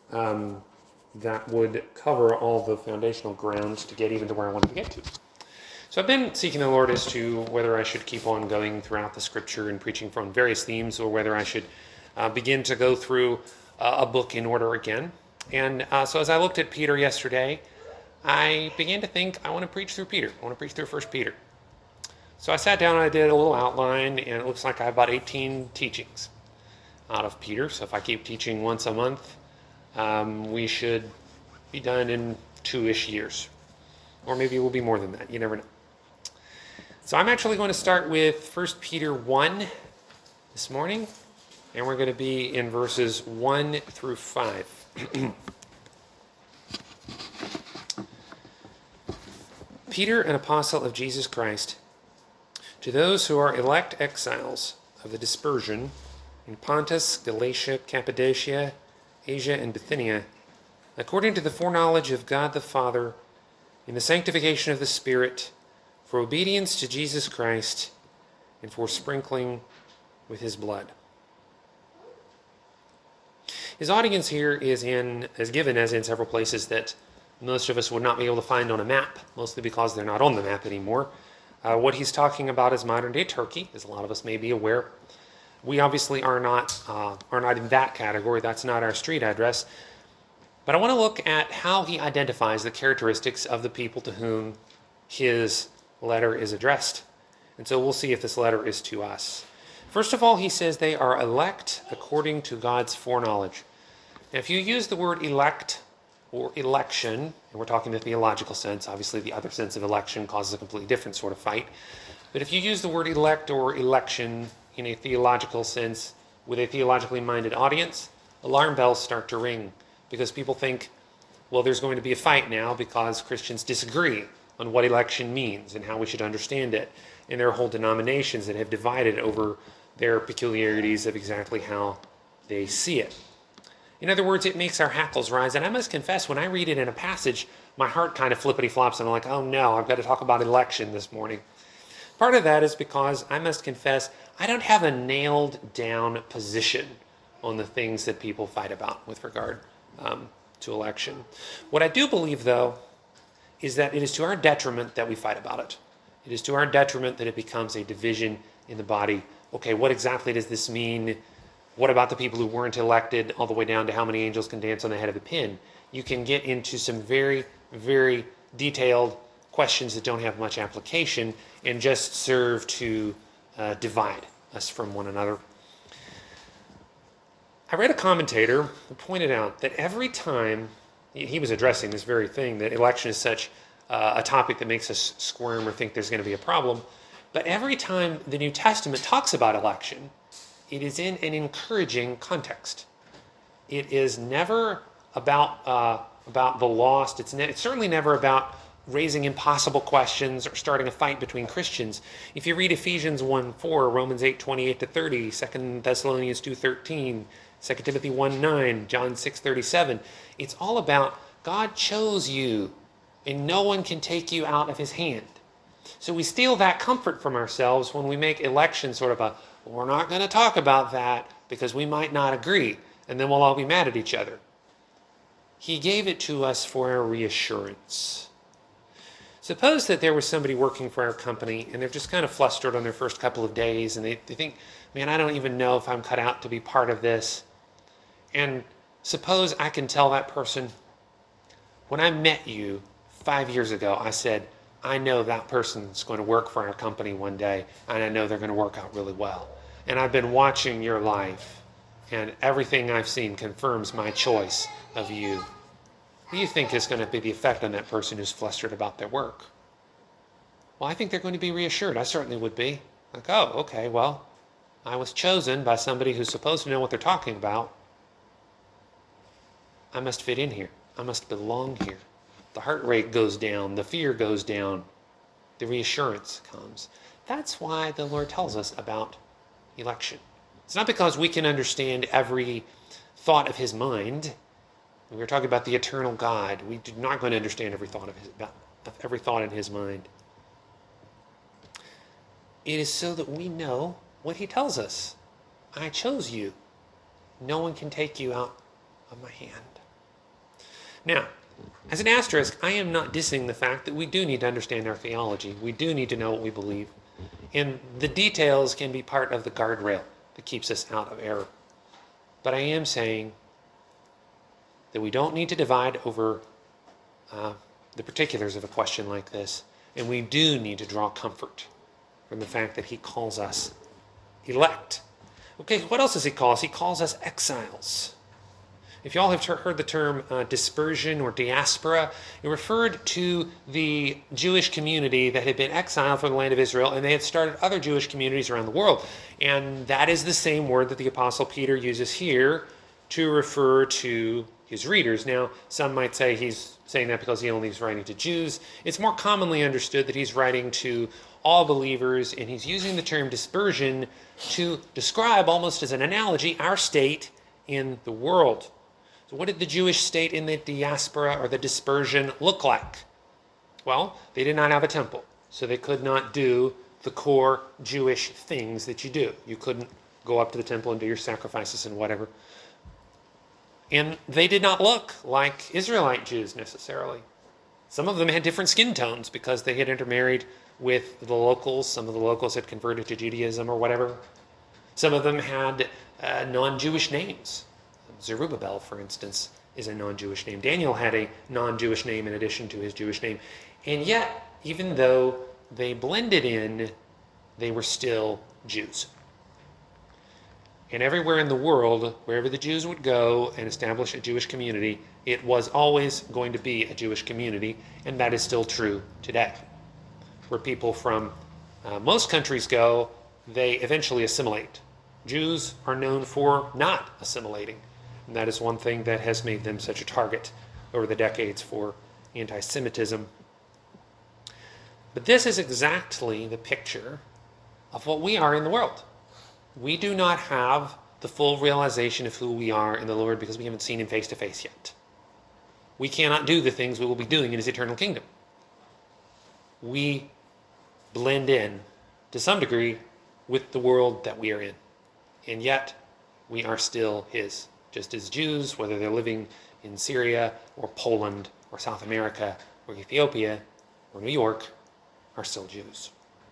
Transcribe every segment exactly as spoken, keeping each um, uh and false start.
um, that would cover all the foundational grounds to get even to where I wanted to get to. So I've been seeking the Lord as to whether I should keep on going throughout the Scripture and preaching from various themes, or whether I should uh, begin to go through uh, a book in order again. And uh, so as I looked at Peter yesterday, I began to think, I want to preach through Peter. I want to preach through First Peter. So I sat down and I did a little outline, and it looks like I have about eighteen teachings out of Peter. So if I keep teaching once a month, um, we should be done in two-ish years. Or maybe it will be more than that. You never know. So I'm actually going to start with First Peter one this morning, and we're going to be in verses one through five. Peter, an apostle of Jesus Christ, to those who are elect exiles of the dispersion in Pontus, Galatia, Cappadocia, Asia, and Bithynia, according to the foreknowledge of God the Father, in the sanctification of the Spirit, for obedience to Jesus Christ, and for sprinkling with his blood. His audience here is in is given as in several places that most of us would not be able to find on a map, mostly because they're not on the map anymore. Uh, what he's talking about is modern-day Turkey, as a lot of us may be aware. We obviously are not uh, are not in that category. That's not our street address. But I want to look at how he identifies the characteristics of the people to whom his letter is addressed. And so we'll see if this letter is to us. First of all, he says they are elect according to God's foreknowledge. Now, if you use the word elect or election, and we're talking in the theological sense, obviously the other sense of election causes a completely different sort of fight. But if you use the word elect or election in a theological sense with a theologically minded audience, alarm bells start to ring, because people think, well, there's going to be a fight now because Christians disagree on what election means and how we should understand it. And there are whole denominations that have divided over their peculiarities of exactly how they see it. In other words, it makes our hackles rise. And I must confess, when I read it in a passage, my heart kind of flippity flops, and I'm like, oh no, I've got to talk about election this morning. Part of that is because I must confess, I don't have a nailed down position on the things that people fight about with regard um, to election. What I do believe, though, is that it is to our detriment that we fight about it. It is to our detriment that it becomes a division in the body. Okay, what exactly does this mean? What about the people who weren't elected, all the way down to how many angels can dance on the head of a pin? You can get into some very, very detailed questions that don't have much application and just serve to uh, divide us from one another. I read a commentator who pointed out that every time he was addressing this very thing, that election is such uh, a topic that makes us squirm or think there's going to be a problem. But every time the New Testament talks about election, it is in an encouraging context. It is never about uh, about the lost. It's, ne- it's certainly never about raising impossible questions or starting a fight between Christians. If you read Ephesians one four, Romans eight twenty-eight to thirty, Second Thessalonians two thirteen, Second Timothy one nine, John six thirty-seven, it's all about God chose you and no one can take you out of his hand. So we steal that comfort from ourselves when we make election sort of a, well, we're not going to talk about that because we might not agree, and then we'll all be mad at each other. He gave it to us for our reassurance. Suppose that there was somebody working for our company and they're just kind of flustered on their first couple of days and they, they think, man, I don't even know if I'm cut out to be part of this. And suppose I can tell that person, when I met you five years ago, I said, I know that person's going to work for our company one day, and I know they're going to work out really well. And I've been watching your life, and everything I've seen confirms my choice of you. What do you think is going to be the effect on that person who's flustered about their work? Well, I think they're going to be reassured. I certainly would be. Like, oh, okay, well, I was chosen by somebody who's supposed to know what they're talking about. I must fit in here. I must belong here. The heart rate goes down. The fear goes down. The reassurance comes. That's why the Lord tells us about election. It's not because we can understand every thought of his mind. We were talking about the eternal God. We are not going to understand every thought of his, about every thought in his mind. It is so that we know what he tells us. I chose you. No one can take you out of my hand. Now, as an asterisk, I am not dissing the fact that we do need to understand our theology. We do need to know what we believe. And the details can be part of the guardrail that keeps us out of error. But I am saying that we don't need to divide over uh, the particulars of a question like this. And we do need to draw comfort from the fact that he calls us elect. Okay, what else does he call us? He calls us exiles. If y'all have heard the term uh, dispersion or diaspora, it referred to the Jewish community that had been exiled from the land of Israel, and they had started other Jewish communities around the world. And that is the same word that the Apostle Peter uses here to refer to his readers. Now, some might say he's saying that because he only is writing to Jews. It's more commonly understood that he's writing to all believers, and he's using the term dispersion to describe, almost as an analogy, our state in the world. So what did the Jewish state in the diaspora or the dispersion look like? Well, they did not have a temple, so they could not do the core Jewish things that you do. You couldn't go up to the temple and do your sacrifices and whatever. And they did not look like Israelite Jews necessarily. Some of them had different skin tones because they had intermarried with the locals. Some of the locals had converted to Judaism or whatever. Some of them had uh, non-Jewish names. Zerubbabel, for instance, is a non-Jewish name. Daniel had a non-Jewish name in addition to his Jewish name. And yet, even though they blended in, they were still Jews. And everywhere in the world, wherever the Jews would go and establish a Jewish community, it was always going to be a Jewish community, and that is still true today. Where people from uh, most countries go, they eventually assimilate. Jews are known for not assimilating. And that is one thing that has made them such a target over the decades for anti-Semitism. But this is exactly the picture of what we are in the world. We do not have the full realization of who we are in the Lord because we haven't seen him face to face yet. We cannot do the things we will be doing in his eternal kingdom. We blend in, to some degree, with the world that we are in. And yet, we are still his. Just as Jews, whether they're living in Syria or Poland or South America or Ethiopia or New York, are still Jews.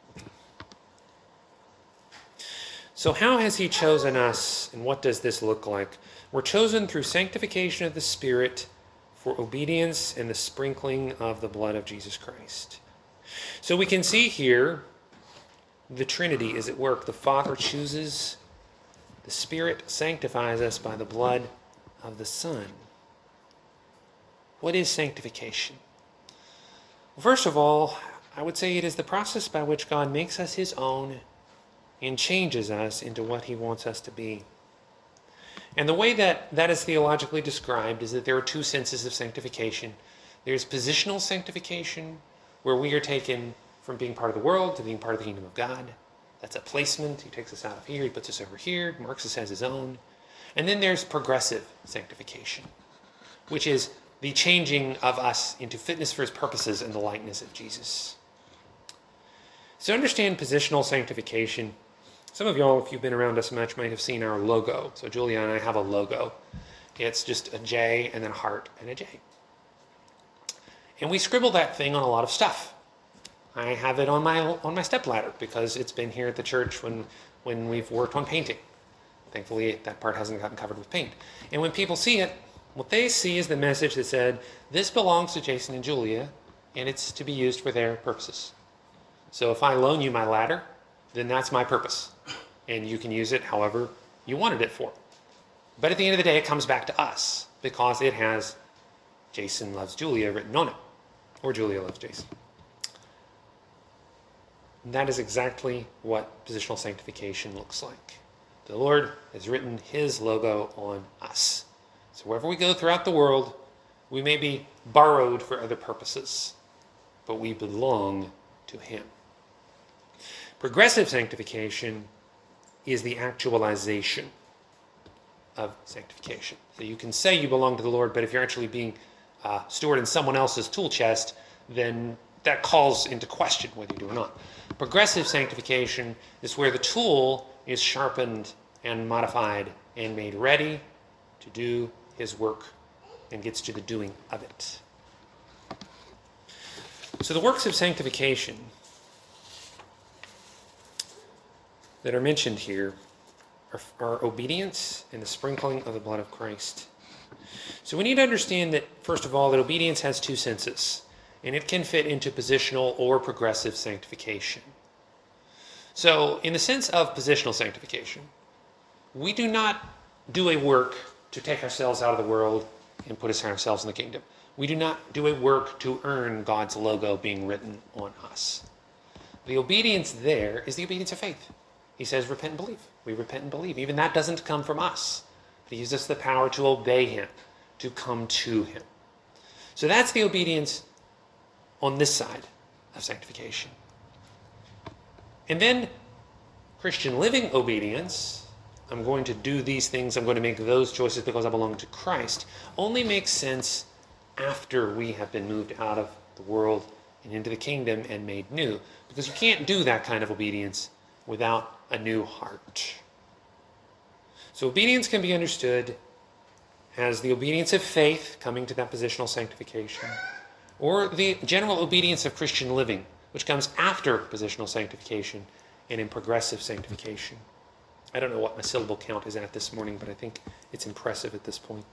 So how has he chosen us, and what does this look like? We're chosen through sanctification of the Spirit for obedience and the sprinkling of the blood of Jesus Christ. So we can see here the Trinity is at work. The Father chooses, the Spirit sanctifies us by the blood of the Son. What is sanctification? Well, first of all, I would say it is the process by which God makes us his own and changes us into what he wants us to be. And the way that that is theologically described is that there are two senses of sanctification. There's positional sanctification, where we are taken from being part of the world to being part of the kingdom of God. That's a placement. He takes us out of here, he puts us over here, marks us as his own. And then there's progressive sanctification, which is the changing of us into fitness for his purposes and the likeness of Jesus. So understand positional sanctification. Some of y'all, if you've been around us much, might have seen our logo. So Julia and I have a logo. It's just a J and then a heart and a J. And we scribble that thing on a lot of stuff. I have it on my on my stepladder because it's been here at the church when, when we've worked on painting. Thankfully, that part hasn't gotten covered with paint. And when people see it, what they see is the message that said, this belongs to Jason and Julia, and it's to be used for their purposes. So if I loan you my ladder, then that's my purpose. And you can use it however you wanted it for. But at the end of the day, it comes back to us because it has Jason loves Julia written on it. Or Julia loves Jason. And that is exactly what positional sanctification looks like. The Lord has written his logo on us. So wherever we go throughout the world, we may be borrowed for other purposes, but we belong to him. Progressive sanctification is the actualization of sanctification. So you can say you belong to the Lord, but if you're actually being uh, stored in someone else's tool chest, then that calls into question whether you do or not. Progressive sanctification is where the tool is sharpened and modified and made ready to do his work and gets to the doing of it. So the works of sanctification that are mentioned here are, are obedience and the sprinkling of the blood of Christ. So we need to understand that, first of all, that obedience has two senses, and it can fit into positional or progressive sanctification. So in the sense of positional sanctification, we do not do a work to take ourselves out of the world and put us ourselves in the kingdom. We do not do a work to earn God's logo being written on us. The obedience there is the obedience of faith. He says, repent and believe. We repent and believe. Even that doesn't come from us. But he gives us the power to obey him, to come to him. So that's the obedience on this side of sanctification. And then Christian living obedience, I'm going to do these things, I'm going to make those choices because I belong to Christ, only makes sense after we have been moved out of the world and into the kingdom and made new. Because you can't do that kind of obedience without a new heart. So obedience can be understood as the obedience of faith, coming to that positional sanctification, or the general obedience of Christian living, which comes after positional sanctification and in progressive sanctification. I don't know what my syllable count is at this morning, but I think it's impressive at this point.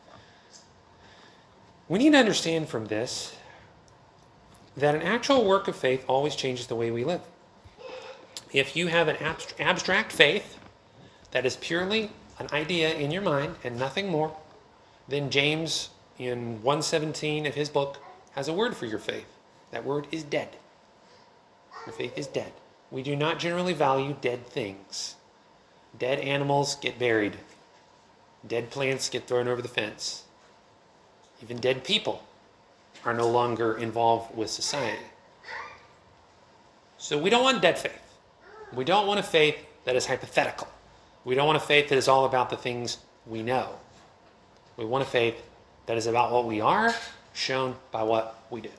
We need to understand from this that an actual work of faith always changes the way we live. If you have an abst- abstract faith that is purely an idea in your mind and nothing more, then James in one seventeen of his book has a word for your faith. That word is dead. Your faith is dead. We do not generally value dead things. Dead animals get buried. Dead plants get thrown over the fence. Even dead people are no longer involved with society. So we don't want dead faith. We don't want a faith that is hypothetical. We don't want a faith that is all about the things we know. We want a faith that is about what we are, shown by what we do.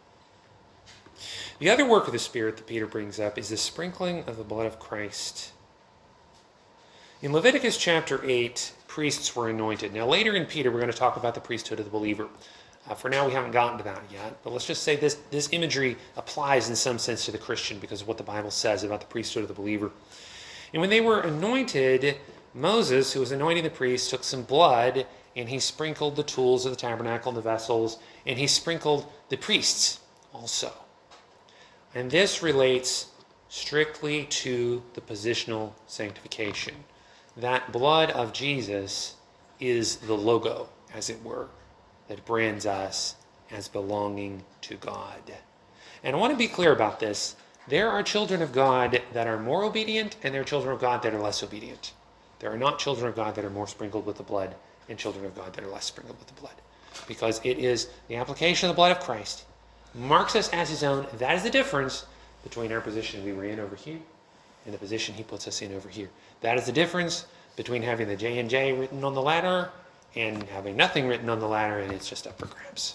The other work of the Spirit that Peter brings up is the sprinkling of the blood of Christ. In Leviticus chapter eight, priests were anointed. Now later in Peter, we're going to talk about the priesthood of the believer. Uh, for now, we haven't gotten to that yet. But let's just say this, this imagery applies in some sense to the Christian because of what the Bible says about the priesthood of the believer. And when they were anointed, Moses, who was anointing the priests, took some blood and he sprinkled the tools of the tabernacle and the vessels, and he sprinkled the priests also. And this relates strictly to the positional sanctification. That blood of Jesus is the logo, as it were, that brands us as belonging to God. And I want to be clear about this. There are children of God that are more obedient, and there are children of God that are less obedient. There are not children of God that are more sprinkled with the blood and children of God that are less sprinkled with the blood. Because it is the application of the blood of Christ marks us as his own. That is the difference between our position we were in over here and the position he puts us in over here. That is the difference between having the J and J written on the ladder and having nothing written on the ladder and it's just up for grabs.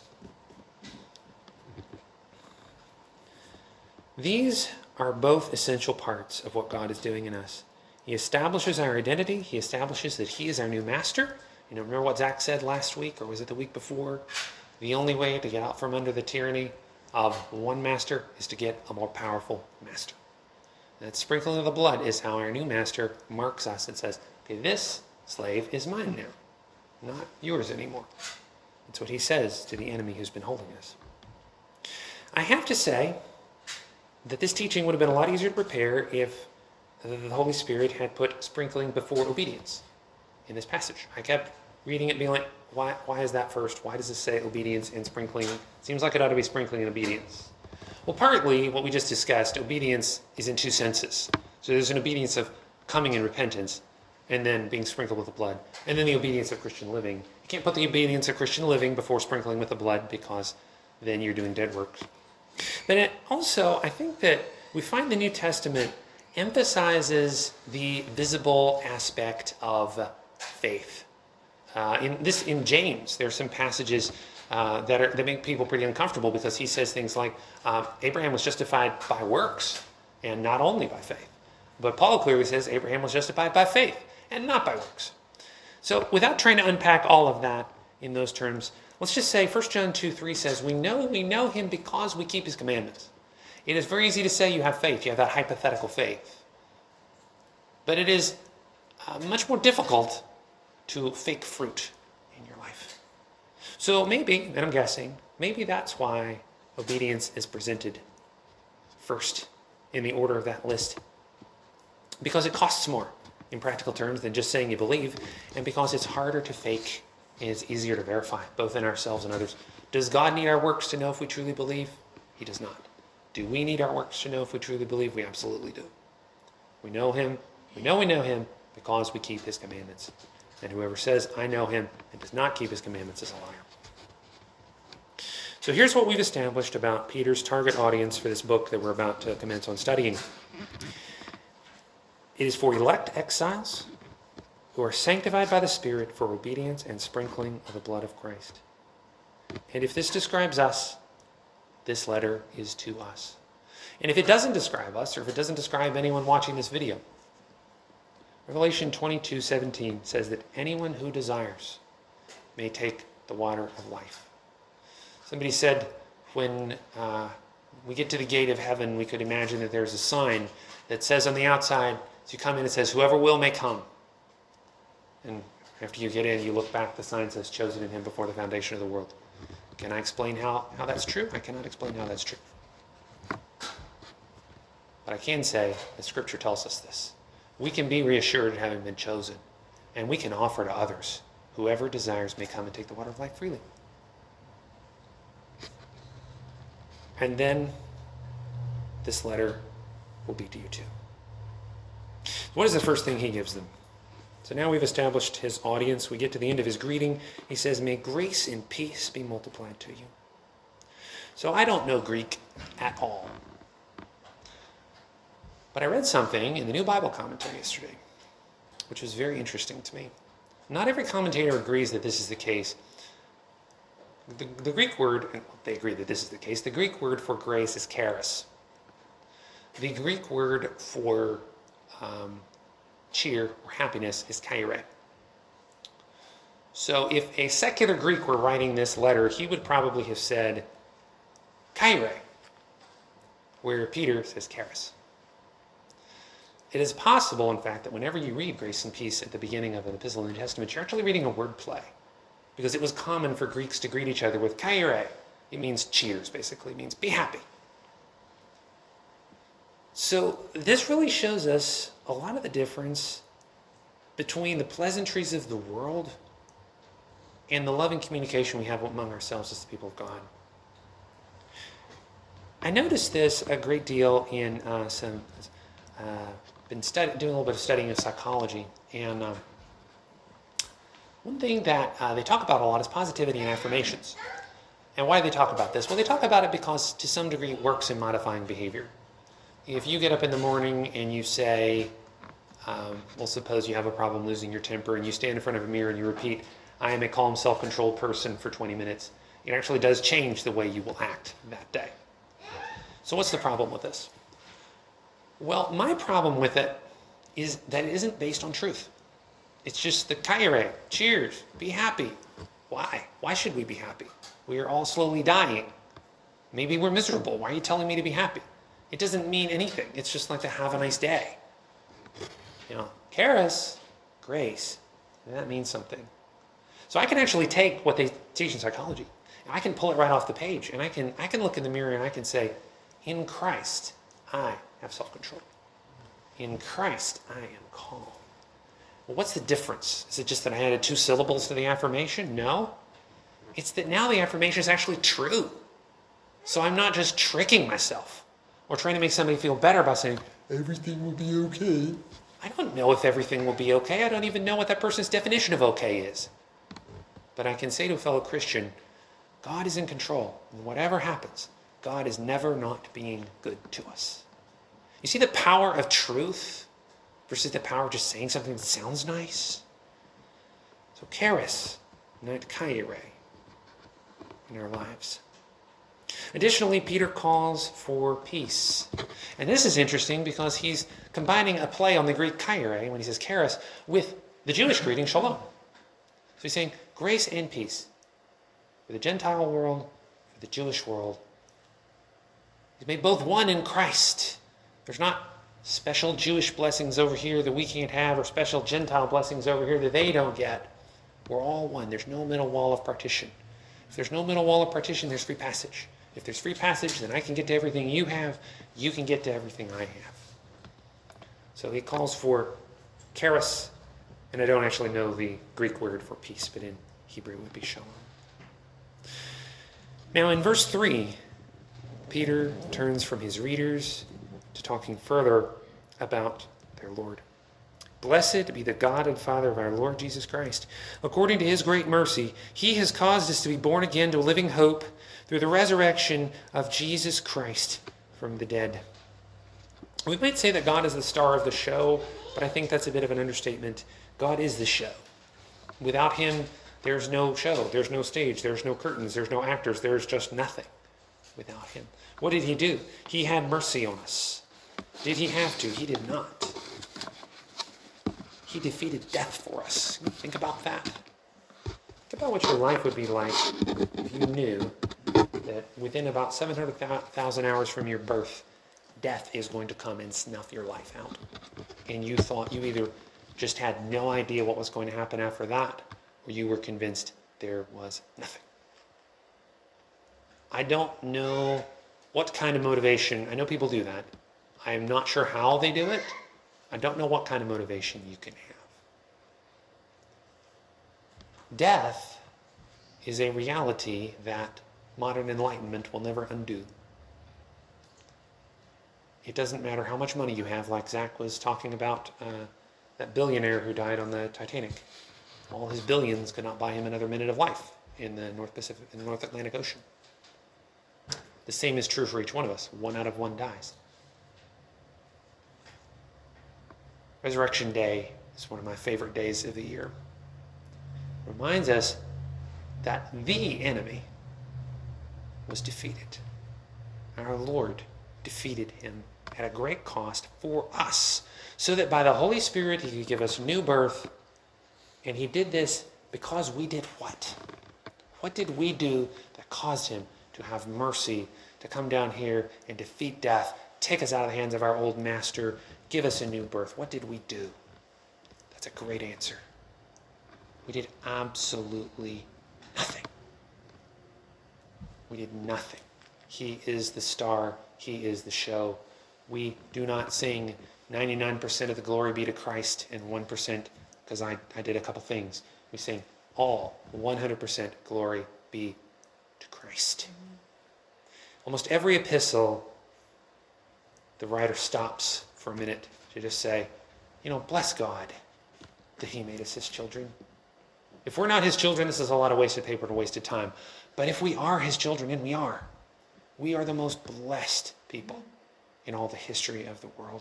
These are both essential parts of what God is doing in us. He establishes our identity. He establishes that he is our new master. You know, remember what Zach said last week, or was it the week before? The only way to get out from under the tyranny of one master is to get a more powerful master. That sprinkling of the blood is how our new master marks us and says, okay, this slave is mine now, not yours anymore. That's what he says to the enemy who's been holding us. I have to say that this teaching would have been a lot easier to prepare if the Holy Spirit had put sprinkling before obedience in this passage. I kept reading it being like, why, why is that first? Why does this say obedience and sprinkling? Seems like it ought to be sprinkling and obedience. Well, partly what we just discussed, obedience is in two senses. So there's an obedience of coming in repentance and then being sprinkled with the blood. And then the obedience of Christian living. You can't put the obedience of Christian living before sprinkling with the blood because then you're doing dead works. But it also, I think that we find the New Testament emphasizes the visible aspect of faith. Uh, in this, in James, there are some passages uh, that are that make people pretty uncomfortable because he says things like uh, Abraham was justified by works and not only by faith. But Paul clearly says Abraham was justified by faith and not by works. So without trying to unpack all of that, in those terms. Let's just say First John two three says, we know we know him because we keep his commandments. It is very easy to say you have faith. You have that hypothetical faith. But it is uh, much more difficult to fake fruit in your life. So maybe, and I'm guessing, maybe that's why obedience is presented first in the order of that list. Because it costs more in practical terms than just saying you believe, and because it's harder to fake and it's easier to verify, both in ourselves and others. Does God need our works to know if we truly believe? He does not. Do we need our works to know if we truly believe? We absolutely do. We know him. We know we know him because we keep his commandments. And whoever says, I know him, and does not keep his commandments is a liar. So here's what we've established about Peter's target audience for this book that we're about to commence on studying. It is for elect exiles who are sanctified by the Spirit for obedience and sprinkling of the blood of Christ. And if this describes us, this letter is to us. And if it doesn't describe us, or if it doesn't describe anyone watching this video, Revelation twenty-two seventeen says that anyone who desires may take the water of life. Somebody said when uh, we get to the gate of heaven, we could imagine that there's a sign that says on the outside, as you come in, it says, whoever will may come. And after you get in, you look back, the sign says, chosen in him before the foundation of the world. Can I explain how, how that's true? I cannot explain how that's true. But I can say that Scripture tells us this. We can be reassured of having been chosen, and we can offer to others, whoever desires may come and take the water of life freely. And then this letter will be to you too. What is the first thing he gives them? So now we've established his audience. We get to the end of his greeting. He says, may grace and peace be multiplied to you. So I don't know Greek at all. But I read something in the New Bible Commentary yesterday, which was very interesting to me. Not every commentator agrees that this is the case. The, the Greek word, and they agree that this is the case, the Greek word for grace is charis. The Greek word for um, cheer or happiness is chaire. So if a secular Greek were writing this letter, he would probably have said chaire, where Peter says charis. It is possible, in fact, that whenever you read grace and peace at the beginning of an epistle in the New Testament, you're actually reading a word play. Because it was common for Greeks to greet each other with chaire. It means cheers, basically. It means be happy. So this really shows us a lot of the difference between the pleasantries of the world and the loving communication we have among ourselves as the people of God. I noticed this a great deal in uh, some... Uh, been study, doing a little bit of studying of psychology, and um, one thing that uh, they talk about a lot is positivity and affirmations. And why do they talk about this? Well, they talk about it because to some degree it works in modifying behavior. If you get up in the morning and you say, um, well, suppose you have a problem losing your temper, and you stand in front of a mirror and you repeat, I am a calm, self-controlled person for twenty minutes, it actually does change the way you will act that day. So what's the problem with this? Well, my problem with it is that it isn't based on truth. It's just the chaire, cheers, be happy. Why? Why should we be happy? We are all slowly dying. Maybe we're miserable. Why are you telling me to be happy? It doesn't mean anything. It's just like to have a nice day. You know, charis, grace, that means something. So I can actually take what they teach in psychology, and I can pull it right off the page, and I can I can look in the mirror and I can say, in Christ, I have self-control. In Christ, I am calm. Well, what's the difference? Is it just that I added two syllables to the affirmation? No. It's that now the affirmation is actually true. So I'm not just tricking myself or trying to make somebody feel better by saying, everything will be okay. I don't know if everything will be okay. I don't even know what that person's definition of okay is. But I can say to a fellow Christian, God is in control. And whatever happens, God is never not being good to us. You see the power of truth versus the power of just saying something that sounds nice? So charis, not chaire, in our lives. Additionally, Peter calls for peace. And this is interesting because he's combining a play on the Greek chaire, when he says charis, with the Jewish greeting shalom. So he's saying, grace and peace for the Gentile world, for the Jewish world. He's made both one in Christ. There's not special Jewish blessings over here that we can't have, or special Gentile blessings over here that they don't get. We're all one. There's no middle wall of partition. If there's no middle wall of partition, there's free passage. If there's free passage, then I can get to everything you have. You can get to everything I have. So he calls for charis, and I don't actually know the Greek word for peace, but in Hebrew it would be shalom. Now in verse three, Peter turns from his readers to talking further about their Lord. Blessed be the God and Father of our Lord Jesus Christ. According to his great mercy, he has caused us to be born again to a living hope through the resurrection of Jesus Christ from the dead. We might say that God is the star of the show, but I think that's a bit of an understatement. God is the show. Without him, there's no show. There's no stage. There's no curtains. There's no actors. There's just nothing without him. What did he do? He had mercy on us. Did he have to? He did not. He defeated death for us. Think about that. Think about what your life would be like if you knew that within about seven hundred thousand hours from your birth, death is going to come and snuff your life out. And you thought you either just had no idea what was going to happen after that, or you were convinced there was nothing. I don't know what kind of motivation. I know people do that. I am not sure how they do it. I don't know what kind of motivation you can have. Death is a reality that modern enlightenment will never undo. It doesn't matter how much money you have, like Zach was talking about, uh, that billionaire who died on the Titanic. All his billions could not buy him another minute of life in the North Pacific, in the North Atlantic Ocean. The same is true for each one of us. One out of one dies. Resurrection Day is one of my favorite days of the year. It reminds us that the enemy was defeated. Our Lord defeated him at a great cost for us, so that by the Holy Spirit he could give us new birth. And he did this because we did what? What did we do that caused him to have mercy, to come down here and defeat death, take us out of the hands of our old master, give us a new birth? What did we do? That's a great answer. We did absolutely nothing. We did nothing. He is the star. He is the show. We do not sing ninety-nine percent of the glory be to Christ and one percent because I, I did a couple things. We sing all one hundred percent glory be to Christ. Almost every epistle, the writer stops for a minute to just say, you know, bless God that he made us his children. If we're not his children, this is a lot of wasted paper and wasted time. But if we are his children, and we are, we are the most blessed people in all the history of the world.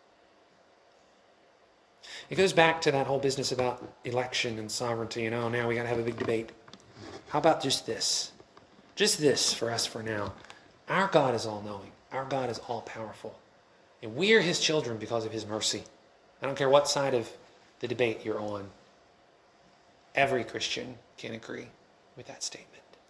It goes back to that whole business about election and sovereignty, and oh, now we got to have a big debate. How about just this? Just this for us for now. Our God is all-knowing. Our God is all-powerful. And we are his children because of his mercy. I don't care what side of the debate you're on. Every Christian can agree with that statement.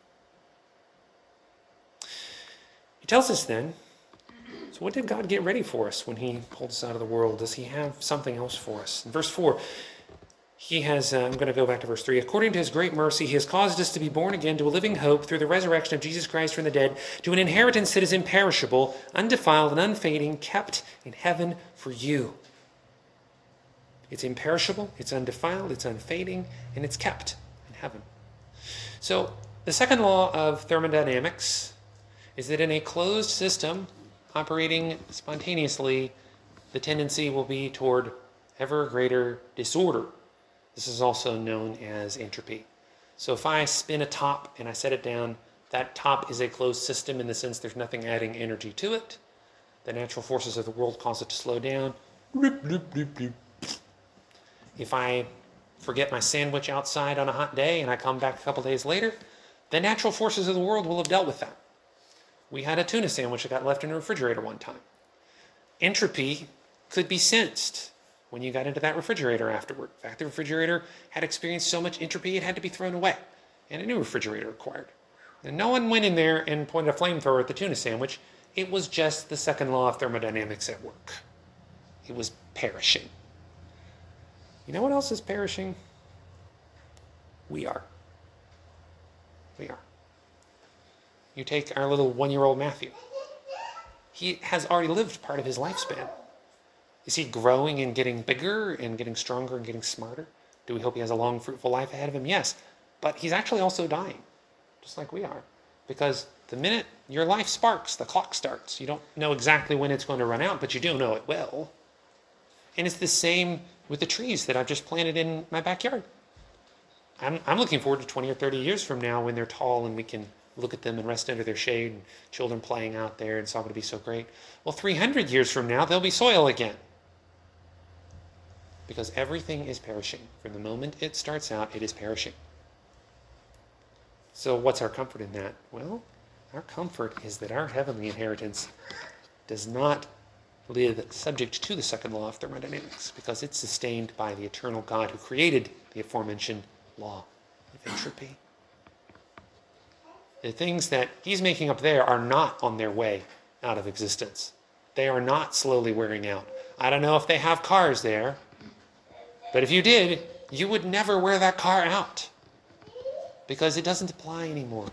He tells us then, so what did God get ready for us when he pulled us out of the world? Does he have something else for us? In verse four, he has, uh, I'm going to go back to verse three. According to his great mercy, he has caused us to be born again to a living hope through the resurrection of Jesus Christ from the dead, to an inheritance that is imperishable, undefiled, and unfading, kept in heaven for you. It's imperishable, it's undefiled, it's unfading, and it's kept in heaven. So the second law of thermodynamics is that in a closed system operating spontaneously, the tendency will be toward ever greater disorder. This is also known as entropy. So if I spin a top and I set it down, that top is a closed system in the sense there's nothing adding energy to it. The natural forces of the world cause it to slow down. If I forget my sandwich outside on a hot day and I come back a couple days later, the natural forces of the world will have dealt with that. We had a tuna sandwich that got left in the refrigerator one time. Entropy could be sensed. when you got into that refrigerator afterward. In fact, the refrigerator had experienced so much entropy it had to be thrown away, and a new refrigerator required. And no one went in there and pointed a flamethrower at the tuna sandwich. It was just the second law of thermodynamics at work. It was perishing. You know what else is perishing? We are. We are. You take our little one-year-old Matthew. He has already lived part of his lifespan. Is he growing and getting bigger and getting stronger and getting smarter? Do we hope he has a long, fruitful life ahead of him? Yes. But he's actually also dying, just like we are. Because the minute your life sparks, the clock starts. You don't know exactly when it's going to run out, but you do know it will. And it's the same with the trees that I've just planted in my backyard. I'm, I'm looking forward to twenty or thirty years from now when they're tall and we can look at them and rest under their shade and children playing out there, and it's all going to be so great. Well, three hundred years from now, there'll be soil again. Because everything is perishing. From the moment it starts out, it is perishing. So what's our comfort in that? Well, our comfort is that our heavenly inheritance does not live subject to the second law of thermodynamics, because it's sustained by the eternal God who created the aforementioned law of entropy. The things that he's making up there are not on their way out of existence. They are not slowly wearing out. I don't know if they have cars there, but if you did, you would never wear that car out because it doesn't apply anymore.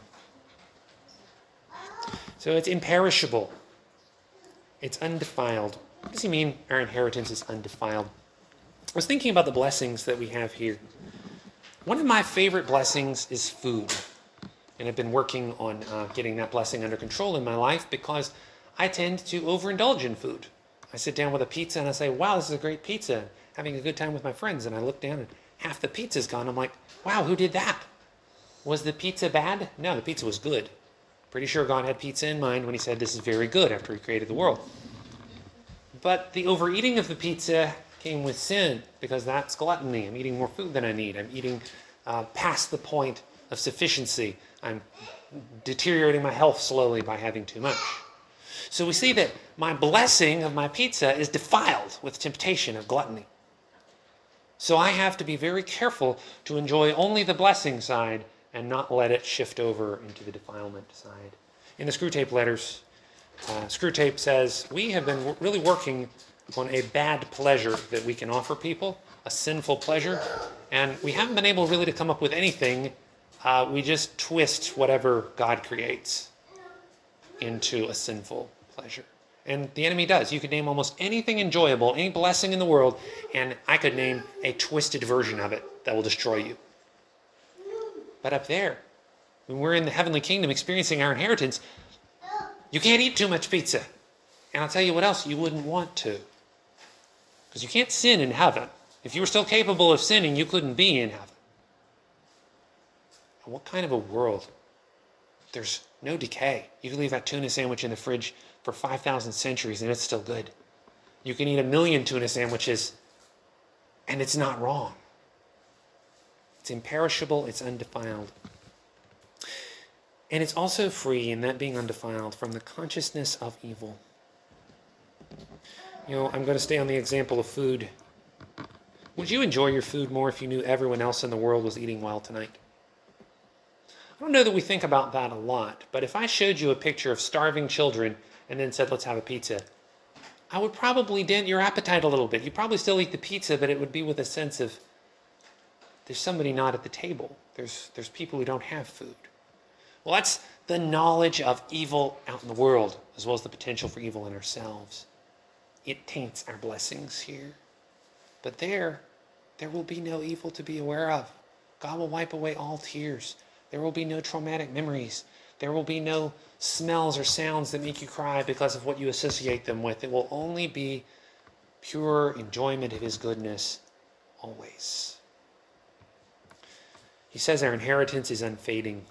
So it's imperishable. It's undefiled. What does he mean our inheritance is undefiled? I was thinking about the blessings that we have here. One of my favorite blessings is food. And I've been working on uh, getting that blessing under control in my life because I tend to overindulge in food. I sit down with a pizza and I say, wow, this is a great pizza. Having a good time with my friends. And I look down and half the pizza's gone. I'm like, wow, who did that? Was the pizza bad? No, the pizza was good. Pretty sure God had pizza in mind when he said this is very good after he created the world. But the overeating of the pizza came with sin because that's gluttony. I'm eating more food than I need. I'm eating uh, past the point of sufficiency. I'm deteriorating my health slowly by having too much. So we see that my blessing of my pizza is defiled with temptation of gluttony. So I have to be very careful to enjoy only the blessing side and not let it shift over into the defilement side. In the Screwtape letters, uh, Screwtape says, we have been really working on a bad pleasure that we can offer people, a sinful pleasure, and we haven't been able really to come up with anything. Uh, we just twist whatever God creates into a sinful pleasure. And the enemy does. You could name almost anything enjoyable, any blessing in the world, and I could name a twisted version of it that will destroy you. But up there, when we're in the heavenly kingdom experiencing our inheritance, you can't eat too much pizza. And I'll tell you what else you wouldn't want to. Because you can't sin in heaven. If you were still capable of sinning, you couldn't be in heaven. And what kind of a world? There's no decay. You can leave that tuna sandwich in the fridge for five thousand centuries and it's still good. You can eat a million tuna sandwiches and it's not wrong. It's imperishable, it's undefiled. And it's also free, in that being undefiled, from the consciousness of evil. You know, I'm going to stay on the example of food. Would you enjoy your food more if you knew everyone else in the world was eating well tonight? I don't know that we think about that a lot, but if I showed you a picture of starving children and then said, let's have a pizza, I would probably dent your appetite a little bit. You'd probably still eat the pizza, but it would be with a sense of, there's somebody not at the table. There's, there's people who don't have food. Well, that's the knowledge of evil out in the world, as well as the potential for evil in ourselves. It taints our blessings here. But there, there will be no evil to be aware of. God will wipe away all tears. There will be no traumatic memories. There will be no smells or sounds that make you cry because of what you associate them with. It will only be pure enjoyment of his goodness always. He says our inheritance is unfading.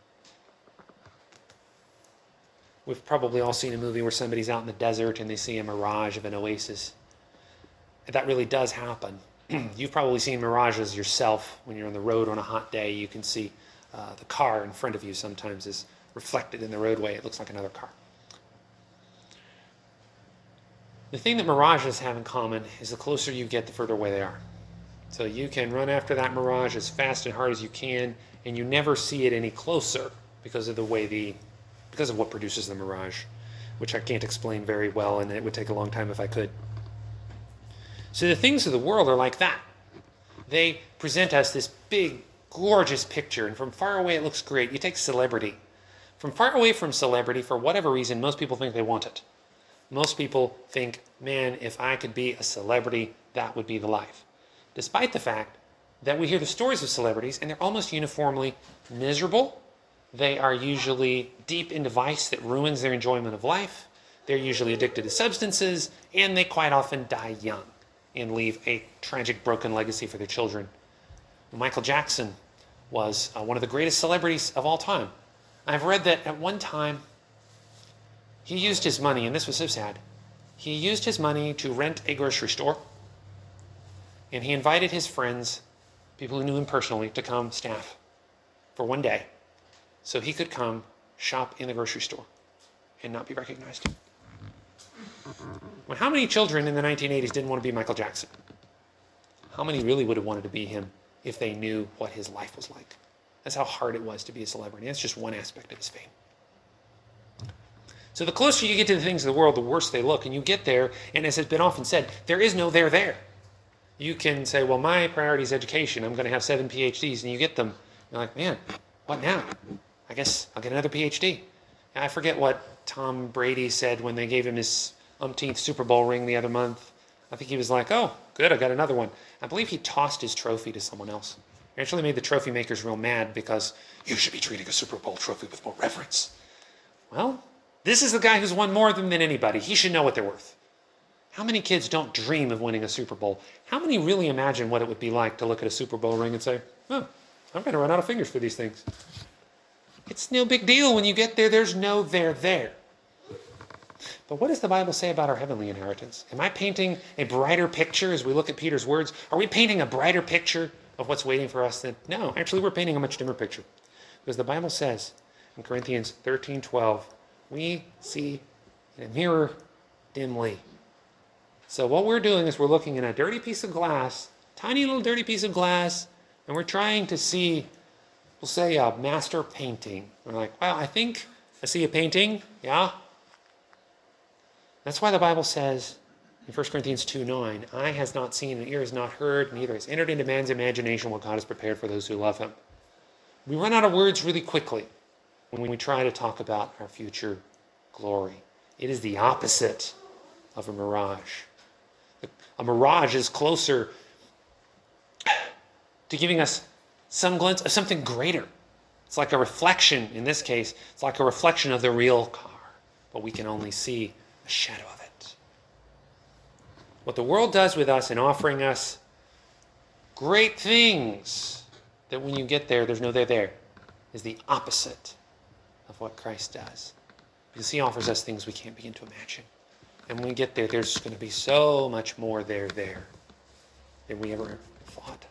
We've probably all seen a movie where somebody's out in the desert and they see a mirage of an oasis. And that really does happen. You've probably seen mirages yourself when you're on the road on a hot day. You can see uh, the car in front of you sometimes is reflected in the roadway. It looks like another car. The thing that mirages have in common is the closer you get, the further away they are. So you can run after that mirage as fast and hard as you can, and you never see it any closer because of the way the, because of what produces the mirage, which I can't explain very well, and it would take a long time if I could. So the things of the world are like that. They present us this big, gorgeous picture, and from far away it looks great. You take celebrity. From far away from celebrity, for whatever reason, most people think they want it. Most people think, man, if I could be a celebrity, that would be the life. Despite the fact that we hear the stories of celebrities, and they're almost uniformly miserable. They are usually deep into vice that ruins their enjoyment of life. They're usually addicted to substances, and they quite often die young and leave a tragic, broken legacy for their children. Michael Jackson was uh, one of the greatest celebrities of all time. I've read that at one time, he used his money, and this was so sad, he used his money to rent a grocery store, and he invited his friends, people who knew him personally, to come staff for one day so he could come shop in the grocery store and not be recognized. Well, how many children in the nineteen eighties didn't want to be Michael Jackson? How many really would have wanted to be him if they knew what his life was like? That's how hard it was to be a celebrity. That's just one aspect of his fame. So the closer you get to the things of the world, the worse they look. And you get there, and as has been often said, there is no there there. You can say, well, my priority is education. I'm going to have seven P H Ds, and you get them. You're like, man, what now? I guess I'll get another P H D. And I forget what Tom Brady said when they gave him his umpteenth Super Bowl ring the other month. I think he was like, oh, good, I got another one. I believe he tossed his trophy to someone else. It actually made the trophy makers real mad because you should be treating a Super Bowl trophy with more reverence. Well, this is the guy who's won more than, than anybody. He should know what they're worth. How many kids don't dream of winning a Super Bowl? How many really imagine what it would be like to look at a Super Bowl ring and say, oh, I'm going to run out of fingers for these things? It's no big deal. When you get there, there's no there there. But what does the Bible say about our heavenly inheritance? Am I painting a brighter picture as we look at Peter's words? Are we painting a brighter picture of what's waiting for us? Than, no, actually we're painting a much dimmer picture. Because the Bible says in Corinthians thirteen twelve, we see in a mirror dimly. So what we're doing is we're looking in a dirty piece of glass, tiny little dirty piece of glass, and we're trying to see, we'll say, a master painting. We're like, wow, I think I see a painting. Yeah? That's why the Bible says in First Corinthians two nine, eye has not seen and ear has not heard, neither has entered into man's imagination what God has prepared for those who love him. We run out of words really quickly when we try to talk about our future glory. It is the opposite of a mirage. A mirage is closer to giving us some glimpse of something greater. It's like a reflection, in this case, it's like a reflection of the real car, but we can only see a shadow of it. What the world does with us in offering us great things that when you get there, there's no there there, is the opposite of what Christ does. Because he offers us things we can't begin to imagine. And when we get there, there's going to be so much more there there than we ever thought.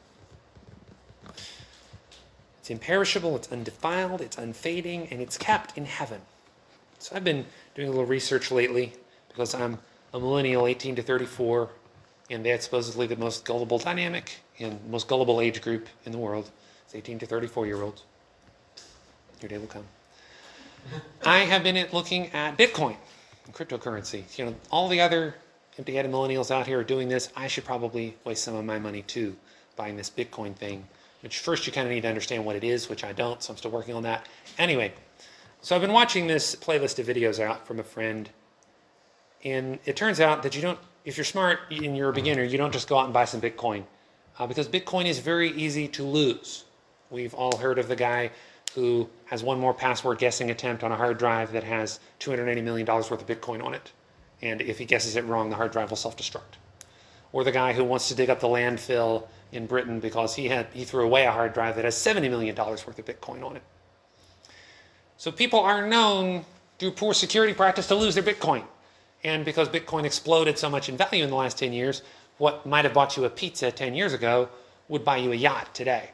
It's imperishable, it's undefiled, it's unfading, and it's kept in heaven. So I've been doing a little research lately because I'm a millennial, eighteen to thirty-four, and that's supposedly the most gullible dynamic and most gullible age group in the world. It's eighteen to thirty-four-year-olds. Your day will come. I have been looking at Bitcoin and cryptocurrency. You know, all the other empty-headed millennials out here are doing this. I should probably waste some of my money too, buying this Bitcoin thing, which first you kind of need to understand what it is, which I don't, so I'm still working on that. Anyway, so I've been watching this playlist of videos out from a friend, and it turns out that you don't, if you're smart and you're a beginner, you don't just go out and buy some Bitcoin, uh, because Bitcoin is very easy to lose. We've all heard of the guy who has one more password guessing attempt on a hard drive that has two hundred eighty million dollars worth of Bitcoin on it. And if he guesses it wrong, the hard drive will self-destruct. Or the guy who wants to dig up the landfill in Britain because he had he threw away a hard drive that has seventy million dollars worth of Bitcoin on it. So people are known through poor security practice to lose their Bitcoin. And because Bitcoin exploded so much in value in the last ten years, what might have bought you a pizza ten years ago would buy you a yacht today.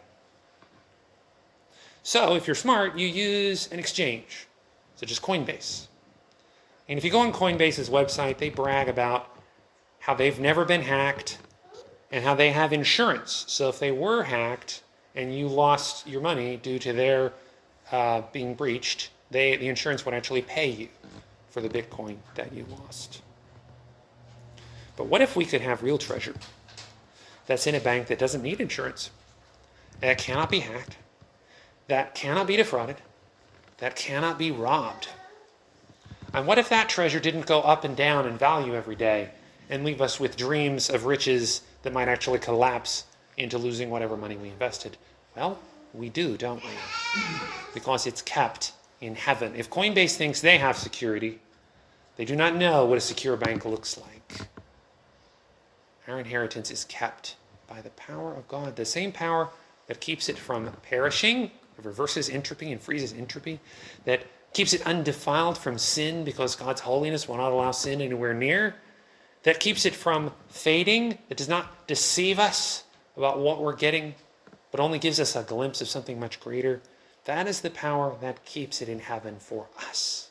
So if you're smart, you use an exchange, such as Coinbase. And if you go on Coinbase's website, they brag about how they've never been hacked, and how they have insurance. So if they were hacked and you lost your money due to their uh, being breached, they, the insurance would actually pay you for the Bitcoin that you lost. But what if we could have real treasure that's in a bank that doesn't need insurance, that cannot be hacked, that cannot be defrauded, that cannot be robbed? And what if that treasure didn't go up and down in value every day and leave us with dreams of riches that might actually collapse into losing whatever money we invested? Well, we do, don't we? Because it's kept in heaven. If Coinbase thinks they have security, they do not know what a secure bank looks like. Our inheritance is kept by the power of God, the same power that keeps it from perishing, reverses entropy and freezes entropy, that keeps it undefiled from sin because God's holiness will not allow sin anywhere near, that keeps it from fading, that does not deceive us about what we're getting, but only gives us a glimpse of something much greater. That is the power that keeps it in heaven for us.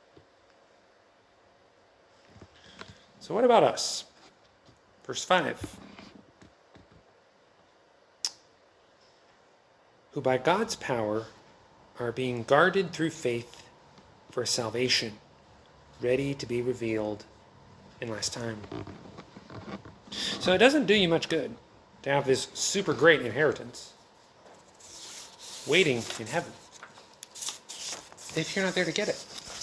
So what about us? Verse five. Who by God's power are being guarded through faith for salvation, ready to be revealed in last time. So it doesn't do you much good to have this super great inheritance waiting in heaven if you're not there to get it.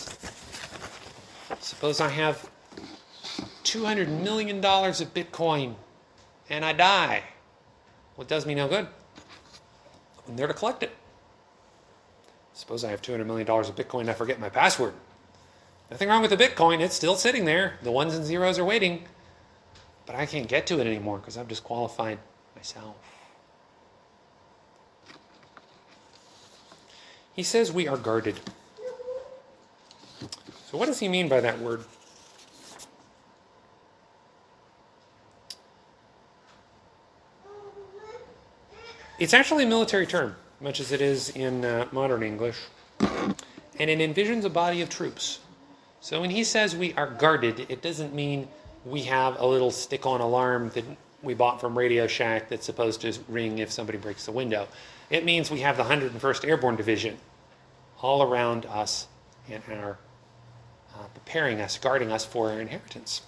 Suppose I have two hundred million dollars of Bitcoin and I die. Well, it does me no good. I'm there to collect it. Suppose I have two hundred million dollars of Bitcoin and I forget my password. Nothing wrong with the Bitcoin. It's still sitting there. The ones and zeros are waiting. But I can't get to it anymore because I've disqualified myself. He says we are guarded. So what does he mean by that word? It's actually a military term, much as it is in uh, modern English. And it envisions a body of troops. So when he says we are guarded, it doesn't mean we have a little stick-on alarm that we bought from Radio Shack that's supposed to ring if somebody breaks the window. It means we have the one hundred first Airborne Division all around us and are uh, preparing us, guarding us for our inheritance.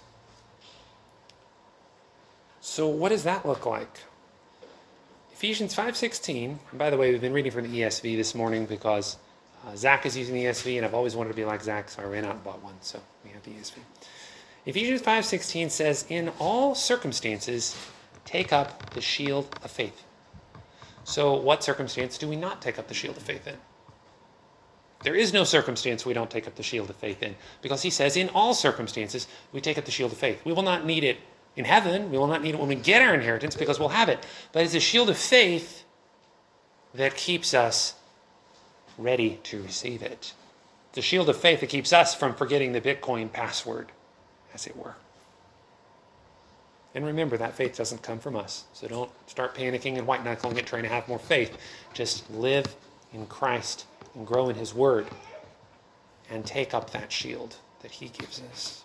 So what does that look like? Ephesians five sixteen, and by the way, we've been reading from the E S V this morning because uh, Zach is using the E S V, and I've always wanted to be like Zach, so I ran out and bought one, so we have the E S V. Ephesians five sixteen says, in all circumstances, take up the shield of faith. So what circumstance do we not take up the shield of faith in? There is no circumstance we don't take up the shield of faith in, because he says in all circumstances we take up the shield of faith. We will not need it in heaven. We will not need it when we get our inheritance because we'll have it. But it's a shield of faith that keeps us ready to receive it. The shield of faith that keeps us from forgetting the Bitcoin password, as it were. And remember, that faith doesn't come from us. So don't start panicking and white-knuckling it, trying to have more faith. Just live in Christ and grow in his word and take up that shield that he gives us.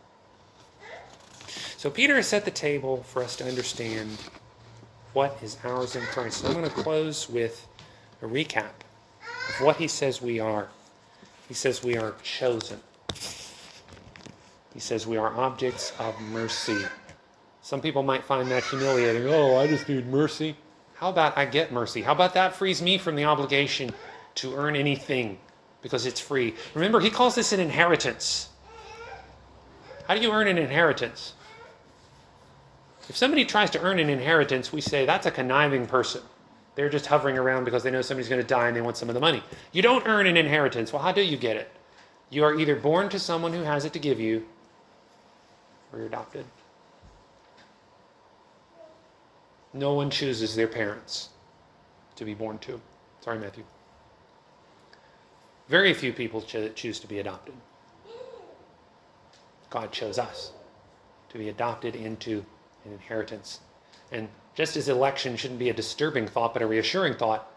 So Peter has set the table for us to understand what is ours in Christ. So I'm going to close with a recap of what he says we are. He says we are chosen. He says we are objects of mercy. Some people might find that humiliating. Oh, I just need mercy. How about I get mercy? How about that frees me from the obligation to earn anything because it's free? Remember, he calls this an inheritance. How do you earn an inheritance? If somebody tries to earn an inheritance, we say that's a conniving person. They're just hovering around because they know somebody's going to die and they want some of the money. You don't earn an inheritance. Well, how do you get it? You are either born to someone who has it to give you, or you're adopted. No one chooses their parents to be born to. Sorry, Matthew. Very few people cho- choose to be adopted. God chose us to be adopted into an inheritance. And just as election shouldn't be a disturbing thought, but a reassuring thought,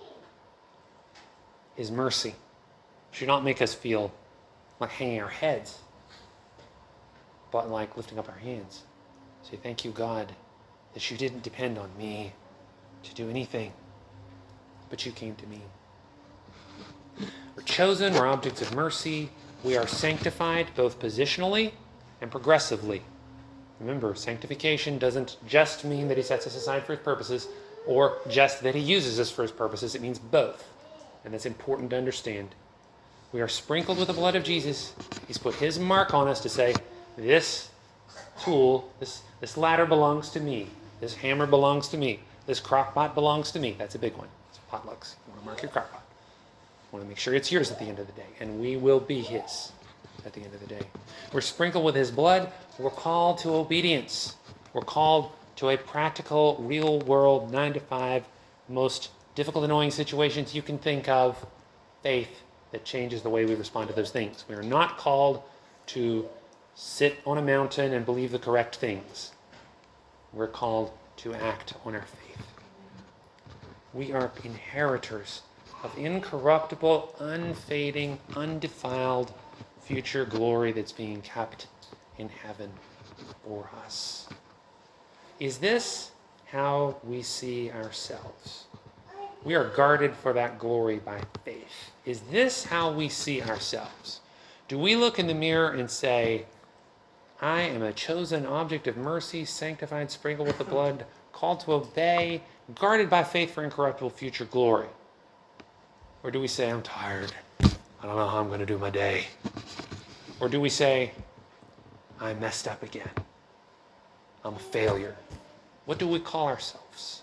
his mercy should not make us feel like hanging our heads, but like lifting up our hands Say, thank you, God, that you didn't depend on me to do anything, but you came to me. We're chosen, we're objects of mercy, we are sanctified both positionally and progressively. Remember, sanctification doesn't just mean that he sets us aside for his purposes, or just that he uses us for his purposes. It means both. And that's important to understand. We are sprinkled with the blood of Jesus. He's put his mark on us to say, this tool, this, this ladder belongs to me. This hammer belongs to me. This crock pot belongs to me. That's a big one. It's potlucks. You want to mark your crock pot. You want to make sure it's yours at the end of the day. And we will be his at the end of the day. We're sprinkled with his blood. We're called to obedience. We're called to a practical, real-world, nine to five, most difficult, annoying situations you can think of, faith that changes the way we respond to those things. We are not called to sit on a mountain and believe the correct things. We're called to act on our faith. We are inheritors of incorruptible, unfading, undefiled future glory that's being kept in heaven for us. Is this how we see ourselves? We are guarded for that glory by faith. Is this how we see ourselves? Do we look in the mirror and say, I am a chosen object of mercy, sanctified, sprinkled with the blood, called to obey, guarded by faith for incorruptible future glory? Or do we say, I'm tired. I don't know how I'm going to do my day. Or do we say, I messed up again. I'm a failure. What do we call ourselves?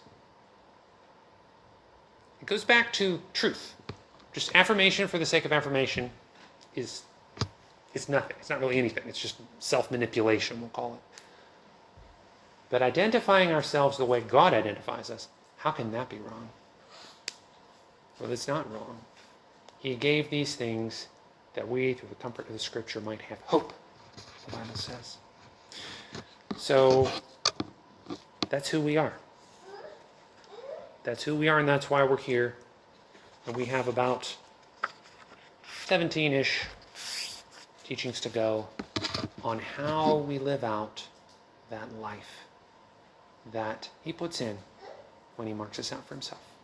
It goes back to truth. Just affirmation for the sake of affirmation is it's nothing. It's not really anything. It's just self-manipulation, we'll call it. But identifying ourselves the way God identifies us, how can that be wrong? Well, it's not wrong. He gave these things that we, through the comfort of the Scripture, might have hope, the Bible says. So, that's who we are. That's who we are, and that's why we're here. And we have about seventeen-ish teachings to go on how we live out that life that he puts in when he marks us out for himself.